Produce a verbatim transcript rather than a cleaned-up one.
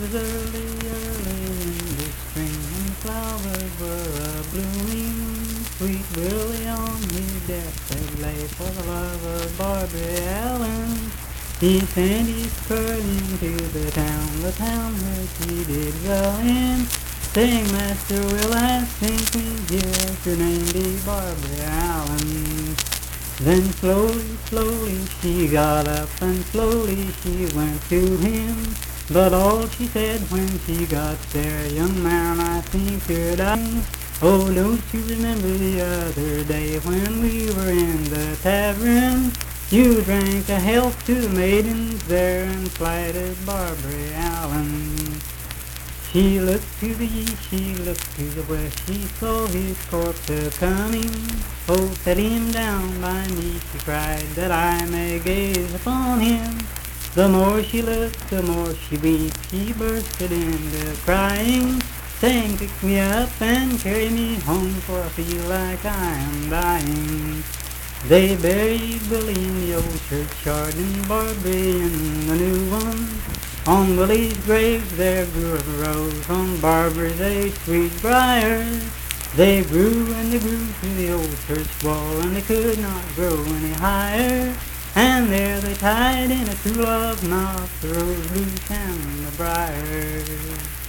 was early, early in the spring, when the flowers were a-blooming. Sweet Willie on his deathbed lay for the love of Barbary Allen. He sent his curling to the town, the town which he did well in, saying, Master, will I think me here if your name be Barbary Allen? Then slowly, slowly she got up, and slowly she went to him. But all she said when she got there, young man, I think you're dying. Oh, don't you remember the other day when we were in the tavern? You drank a health to the maidens there and slighted Barbary Allen. She looked to the east, she looked to the west, she saw his corpse a-coming. Oh, set him down by me, she cried, that I may gaze upon him. The more she looked, the more she wept, she bursted into crying, saying, pick me up and carry me home, for I feel like I am dying. They buried Willie in the old churchyard, and Barbary in the new one. On Willie's grave there grew a rose, on Barbary's a sweet briar. They grew and they grew through the old church wall, and they could not grow any higher. And there they tied in a true love knot the rose loose and the briar.